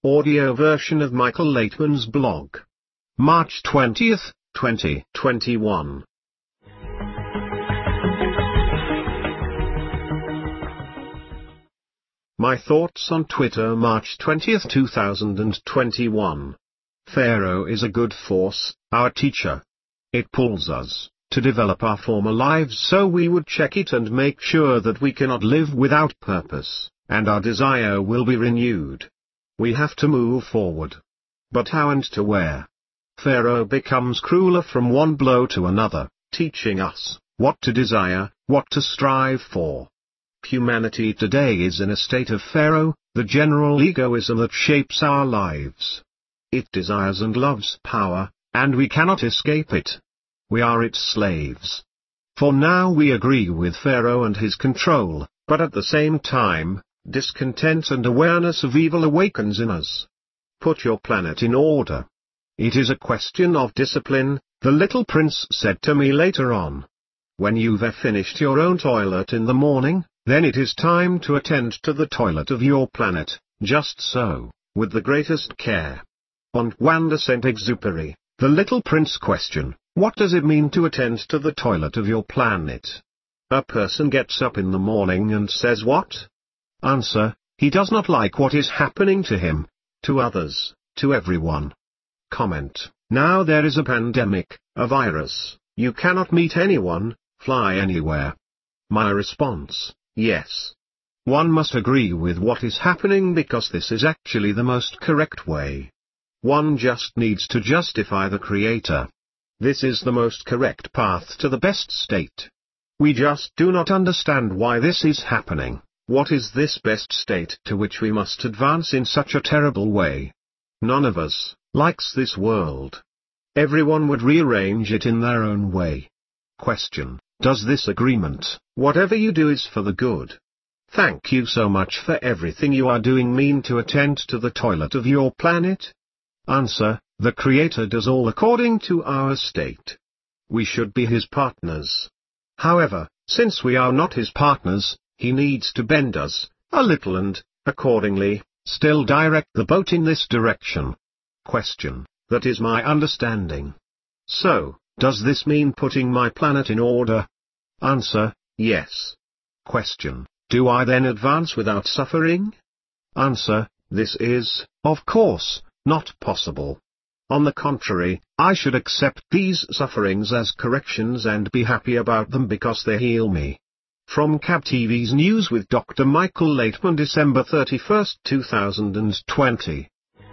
audio version of Michael Laitman's blog. March 20th, 2021. My thoughts on Twitter, March 20th, 2021. Pharaoh is a good force, our teacher. It pulls us to develop our former lives so we would check it and make sure that we cannot live without purpose, and our desire will be renewed. We have to move forward. But how and to where? Pharaoh becomes crueler from one blow to another, teaching us what to desire, what to strive for. Humanity today is in a state of Pharaoh, the general egoism that shapes our lives. It desires and loves power, and we cannot escape it. We are its slaves. For now we agree with Pharaoh and his control, but at the same time, discontent and awareness of evil awakens in us. Put your planet in order. It is a question of discipline, the little prince said to me later on. When you've finished your own toilet in the morning, then it is time to attend to the toilet of your planet, just so, with the greatest care. Antoine de Saint-Exupéry, The Little Prince question, what does it mean to attend to the toilet of your planet? A person gets up in the morning and says what? Answer, he does not like what is happening to him, to others, to everyone. Comment, now there is a pandemic, a virus, you cannot meet anyone, fly anywhere. My response, yes. One must agree with what is happening because this is actually the most correct way. One just needs to justify the Creator. This is the most correct path to the best state. We just do not understand why this is happening. What is this best state to which we must advance in such a terrible way? None of us likes this world. Everyone would rearrange it in their own way. Question, does this agreement, whatever you do is for the good? Thank you so much for everything you are doing mean to attend to the toilet of your planet? Answer, the Creator does all according to our state. We should be His partners. However, since we are not His partners, He needs to bend us, a little and, accordingly, still direct the boat in this direction. Question, that is my understanding. So, does this mean putting my planet in order? Answer, yes. Question, do I then advance without suffering? Answer, this is, of course, not possible. On the contrary, I should accept these sufferings as corrections and be happy about them because they heal me. From CAB TV's News with Dr. Michael Laitman, December 31, 2020.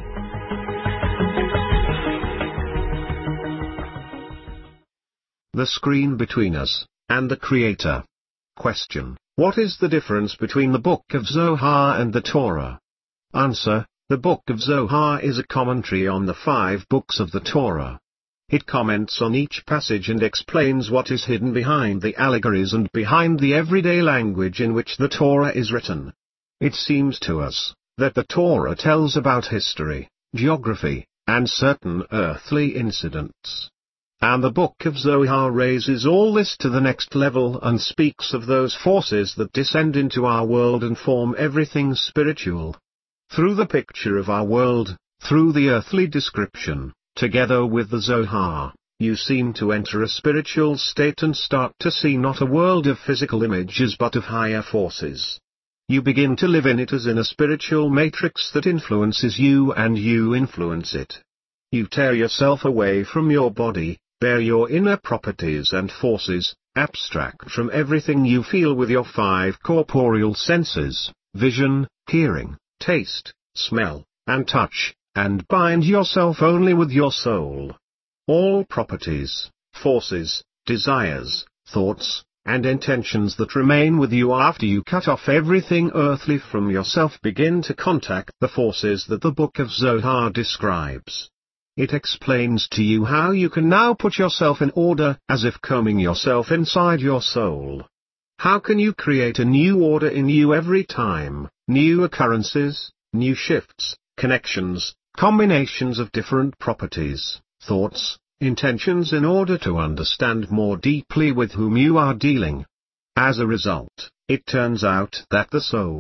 The screen between us and the Creator. Question, what is the difference between the Book of Zohar and the Torah? Answer, the Book of Zohar is a commentary on the 5 books of the Torah. It comments on each passage and explains what is hidden behind the allegories and behind the everyday language in which the Torah is written. It seems to us that the Torah tells about history, geography, and certain earthly incidents. And the Book of Zohar raises all this to the next level and speaks of those forces that descend into our world and form everything spiritual. Through the picture of our world, through the earthly description, together with the Zohar, you seem to enter a spiritual state and start to see not a world of physical images but of higher forces. You begin to live in it as in a spiritual matrix that influences you and you influence it. You tear yourself away from your body, bear your inner properties and forces, abstract from everything you feel with your 5 corporeal senses, vision, hearing, taste, smell, and touch, and bind yourself only with your soul. All properties, forces, desires, thoughts, and intentions that remain with you after you cut off everything earthly from yourself begin to contact the forces that the Book of Zohar describes. It explains to you how you can now put yourself in order as if combing yourself inside your soul. How can you create a new order in you every time, new occurrences, new shifts, connections, combinations of different properties, thoughts, intentions in order to understand more deeply with whom you are dealing? As a result, it turns out that the soul,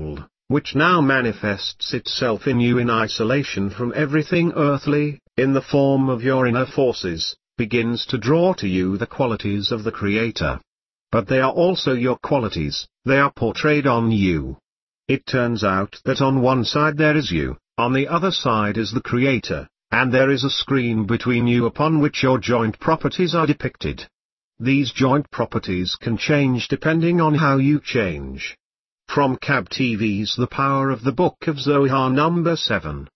which now manifests itself in you in isolation from everything earthly, in the form of your inner forces, begins to draw to you the qualities of the Creator. But they are also your qualities, they are portrayed on you. It turns out that on one side there is you, on the other side is the Creator, and there is a screen between you upon which your joint properties are depicted. These joint properties can change depending on how you change. From Cab TV's The Power of the Book of Zohar number 7.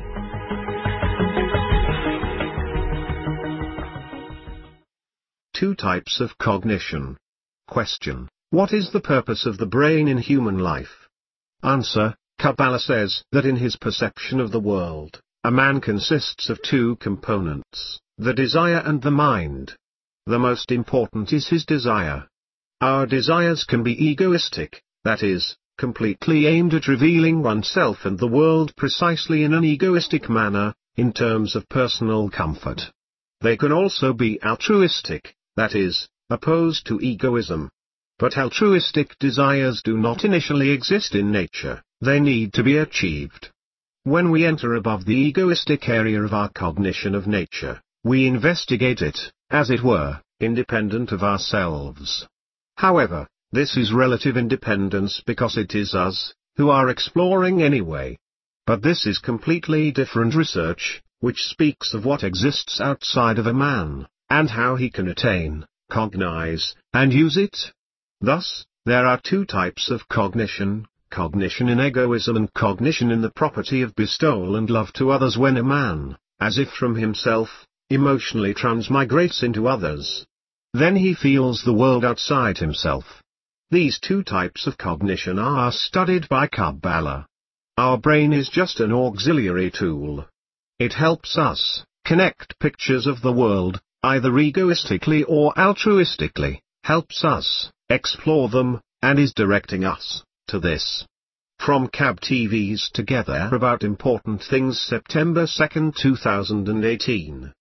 Two types of cognition. Question: what is the purpose of the brain in human life? Answer: Kabbalah says that in his perception of the world, a man consists of two components, the desire and the mind. The most important is his desire. Our desires can be egoistic, that is, completely aimed at revealing oneself and the world precisely in an egoistic manner, in terms of personal comfort. They can also be altruistic, that is, opposed to egoism. But altruistic desires do not initially exist in nature, they need to be achieved. When we enter above the egoistic area of our cognition of nature, we investigate it, as it were, independent of ourselves. However, this is relative independence because it is us, who are exploring anyway. But this is completely different research, which speaks of what exists outside of a man, and how he can attain, cognize, and use it. Thus, there are two types of cognition, cognition in egoism and cognition in the property of bestowal and love to others when a man, as if from himself, emotionally transmigrates into others. Then he feels the world outside himself. These two types of cognition are studied by Kabbalah. Our brain is just an auxiliary tool. It helps us connect pictures of the world, either egoistically or altruistically, helps us explore them, and is directing us to this. From Cab TV's Together About Important Things, September 2, 2018.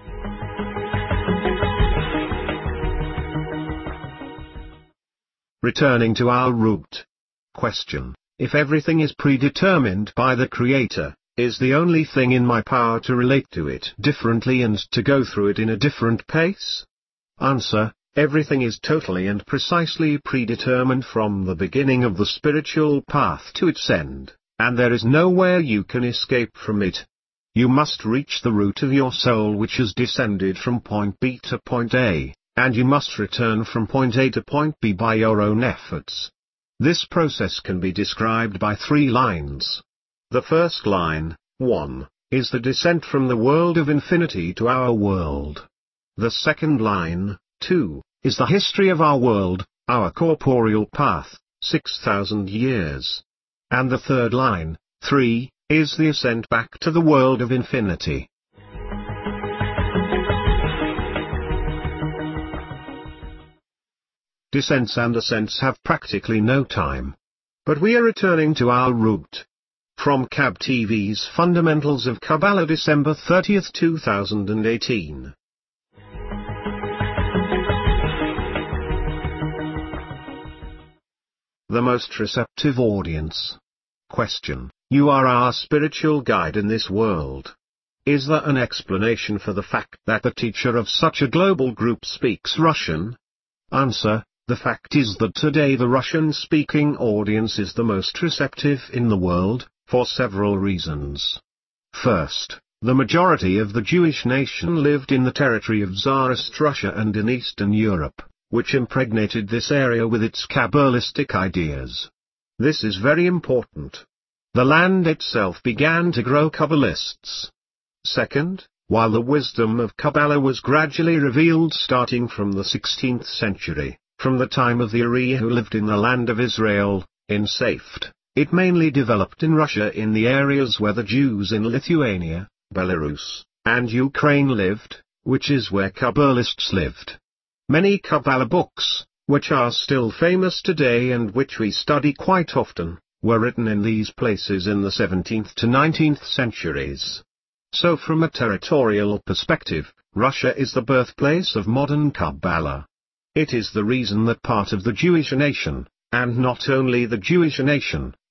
Returning to our root. Question: if everything is predetermined by the Creator, is the only thing in my power to relate to it differently and to go through it in a different pace? Answer: everything is totally and precisely predetermined from the beginning of the spiritual path to its end, and there is nowhere you can escape from it. You must reach the root of your soul which has descended from point B to point A, and you must return from point A to point B by your own efforts. This process can be described by 3 lines. The first line, 1, is the descent from the world of infinity to our world. The second line, 2, is the history of our world, our corporeal path, 6,000 years. And the third line, 3, is the ascent back to the world of infinity. Descents and ascents have practically no time. But we are returning to our root. From Cab TV's Fundamentals of Kabbalah, December 30, 2018. The most receptive audience. Question: you are our spiritual guide in this world. Is there an explanation for the fact that the teacher of such a global group speaks Russian? Answer: the fact is that today the Russian-speaking audience is the most receptive in the world, for several reasons. First, the majority of the Jewish nation lived in the territory of Tsarist Russia and in Eastern Europe, which impregnated this area with its Kabbalistic ideas. This is very important. The land itself began to grow Kabbalists. Second, while the wisdom of Kabbalah was gradually revealed starting from the 16th century, from the time of the Ari who lived in the land of Israel, in Safed, it mainly developed in Russia in the areas where the Jews in Lithuania, Belarus, and Ukraine lived, which is where Kabbalists lived. Many Kabbalah books, which are still famous today and which we study quite often, were written in these places in the 17th to 19th centuries. So from a territorial perspective, Russia is the birthplace of modern Kabbalah. It is the reason that part of the Jewish nation, and not only the Jewish nation,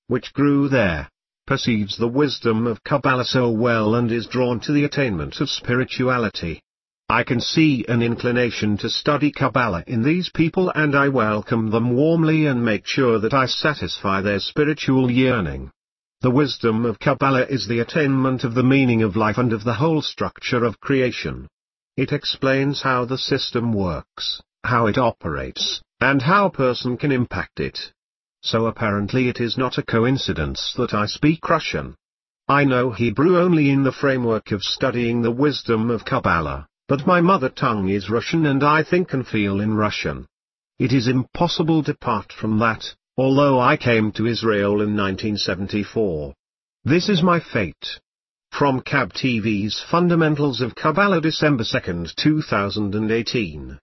which grew there, perceives the wisdom of Kabbalah so well and is drawn to the attainment of spirituality. I can see an inclination to study Kabbalah in these people, and I welcome them warmly and make sure that I satisfy their spiritual yearning. The wisdom of Kabbalah is the attainment of the meaning of life and of the whole structure of creation. It explains how the system works, how it operates, and how a person can impact it. So apparently it is not a coincidence that I speak Russian. I know Hebrew only in the framework of studying the wisdom of Kabbalah, but my mother tongue is Russian and I think and feel in Russian. It is impossible to part from that, although I came to Israel in 1974. This is my fate. From KAB TV's Fundamentals of Kabbalah, December 2, 2018.